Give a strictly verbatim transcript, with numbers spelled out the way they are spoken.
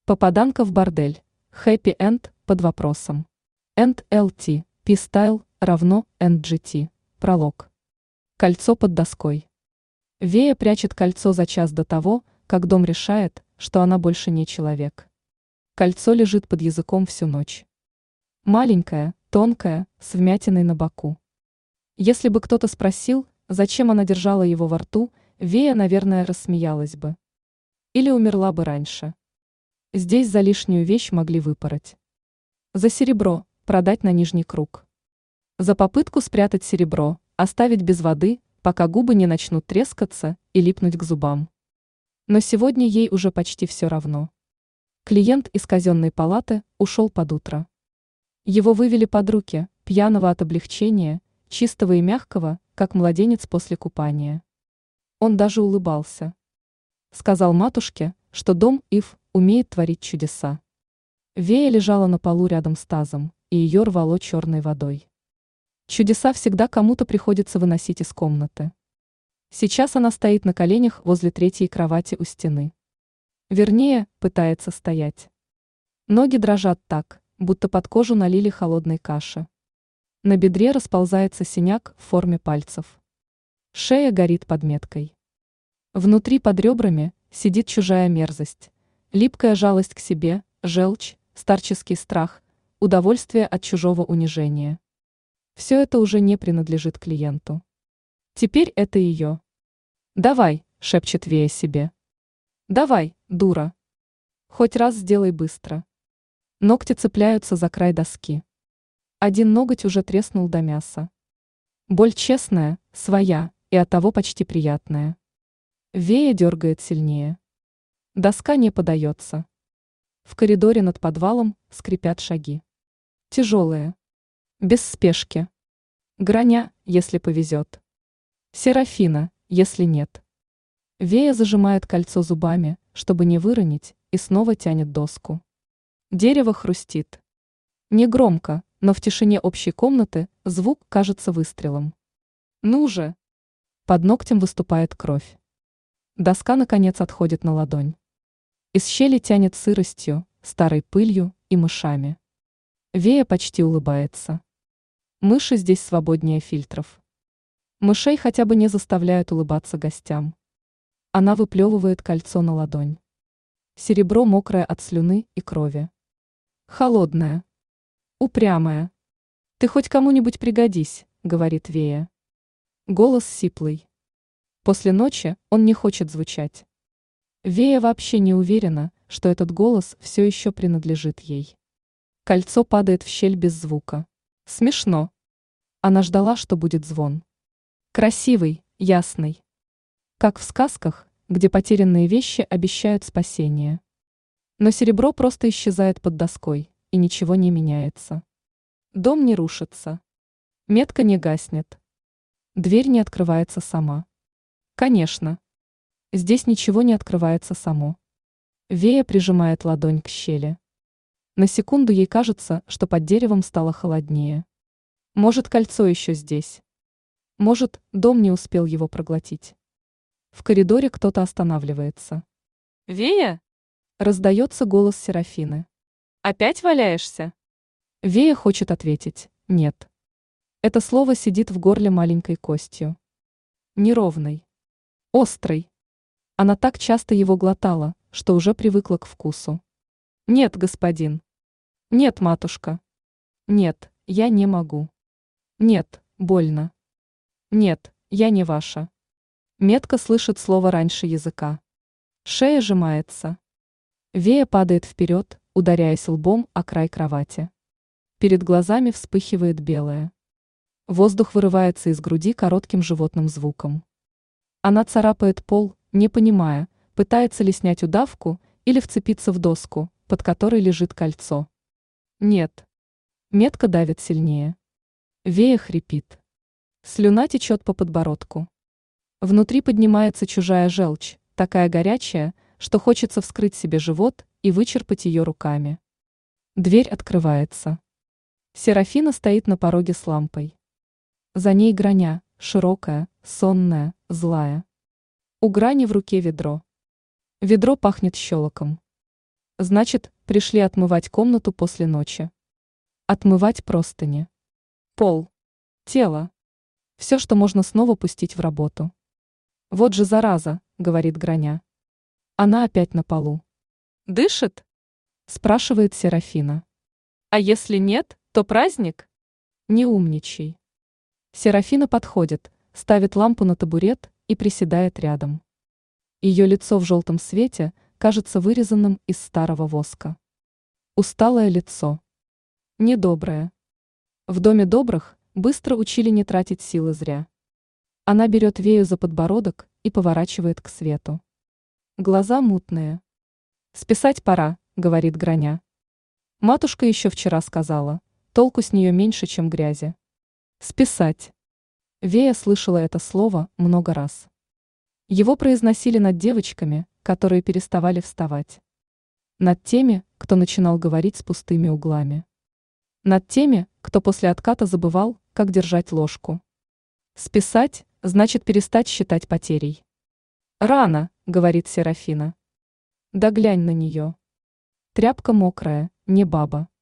Попаданка в бордель. Хэппи-энд под вопросом. энд эл ти, P-Style равно эн джи ти. Пролог. Кольцо под доской. Вея прячет кольцо за час до того, как дом решает, что она больше не человек. Кольцо лежит под языком всю ночь. Маленькое, тонкое, с вмятиной на боку. Если бы кто-то спросил, зачем она держала его во рту, Вея, наверное, рассмеялась бы. Или умерла бы раньше. Здесь за лишнюю вещь могли выпороть. За серебро, продать на нижний круг. За попытку спрятать серебро, оставить без воды, пока губы не начнут трескаться и липнуть к зубам. Но сегодня ей уже почти все равно. Клиент из казенной палаты ушел под утро. Его вывели под руки, пьяного от облегчения, чистого и мягкого, как младенец после купания. Он даже улыбался. Сказал матушке, что дом Ив умеет творить чудеса. Вея лежала на полу рядом с тазом, и ее рвало черной водой. Чудеса всегда кому-то приходится выносить из комнаты. Сейчас она стоит на коленях возле третьей кровати у стены. Вернее, пытается стоять. Ноги дрожат так, будто под кожу налили холодной каши. На бедре расползается синяк в форме пальцев. Шея горит под меткой. Внутри под ребрами сидит чужая мерзость, липкая жалость к себе, желчь, старческий страх, удовольствие от чужого унижения. Все это уже не принадлежит клиенту. Теперь это ее. «Давай», — шепчет Вея себе. «Давай, дура. Хоть раз сделай быстро». Ногти цепляются за край доски. Один ноготь уже треснул до мяса. Боль честная, своя и оттого почти приятная. Вея дергает сильнее. Доска не подается. В коридоре над подвалом скрипят шаги. Тяжелые. Без спешки. Граня, если повезет. Серафина, если нет. Вея зажимает кольцо зубами, чтобы не выронить, и снова тянет доску. Дерево хрустит. Негромко, но в тишине общей комнаты звук кажется выстрелом. Ну же! Под ногтем выступает кровь. Доска, наконец, отходит на ладонь. Из щели тянет сыростью, старой пылью и мышами. Вея почти улыбается. Мыши здесь свободнее фильтров. Мышей хотя бы не заставляют улыбаться гостям. Она выплевывает кольцо на ладонь. Серебро мокрое от слюны и крови. Холодное. Упрямая. «Ты хоть кому-нибудь пригодись», — говорит Вея. Голос сиплый. После ночи он не хочет звучать. Вея вообще не уверена, что этот голос все еще принадлежит ей. Кольцо падает в щель без звука. Смешно. Она ждала, что будет звон. Красивый, ясный. Как в сказках, где потерянные вещи обещают спасение. Но серебро просто исчезает под доской, и ничего не меняется. Дом не рушится. Метка не гаснет. Дверь не открывается сама. Конечно. Здесь ничего не открывается само. Вея прижимает ладонь к щели. На секунду ей кажется, что под деревом стало холоднее. Может, кольцо еще здесь. Может, дом не успел его проглотить. В коридоре кто-то останавливается. «Вея?» – раздается голос Серафины. «Опять валяешься?» Вея хочет ответить «нет». Это слово сидит в горле маленькой костью. Неровной. Острый. Она так часто его глотала, что уже привыкла к вкусу. «Нет, господин». «Нет, матушка». «Нет, я не могу». «Нет, больно». «Нет, я не ваша». Метка слышит слово раньше языка. Шея сжимается. Вея падает вперед, ударяясь лбом о край кровати. Перед глазами вспыхивает белое. Воздух вырывается из груди коротким животным звуком. Она царапает пол, не понимая, пытается ли снять удавку или вцепиться в доску, под которой лежит кольцо. Нет. Метка давит сильнее. Вея хрипит. Слюна течет по подбородку. Внутри поднимается чужая желчь, такая горячая, что хочется вскрыть себе живот и вычерпать ее руками. Дверь открывается. Серафина стоит на пороге с лампой. За ней Граня, широкая, сонная, злая. У Грани в руке ведро. Ведро пахнет щелоком. Значит, пришли отмывать комнату после ночи. Отмывать простыни. Пол. Тело. Все, что можно снова пустить в работу. Вот же зараза, говорит Граня. Она опять на полу. Дышит? Спрашивает Серафина. А если нет, то праздник? Не умничай. Серафина подходит, ставит лампу на табурет и приседает рядом. Ее лицо в желтом свете кажется вырезанным из старого воска. Усталое лицо. Недоброе. В доме добрых быстро учили не тратить силы зря. Она берет Вею за подбородок и поворачивает к свету. Глаза мутные. «Списать пора», — говорит Граня. Матушка еще вчера сказала, толку с нее меньше, чем грязи. Списать. Вея слышала это слово много раз. Его произносили над девочками, которые переставали вставать. Над теми, кто начинал говорить с пустыми углами. Над теми, кто после отката забывал, как держать ложку. Списать значит перестать считать потерей. «Рано», — говорит Серафина. Да глянь на нее. Тряпка мокрая, не баба.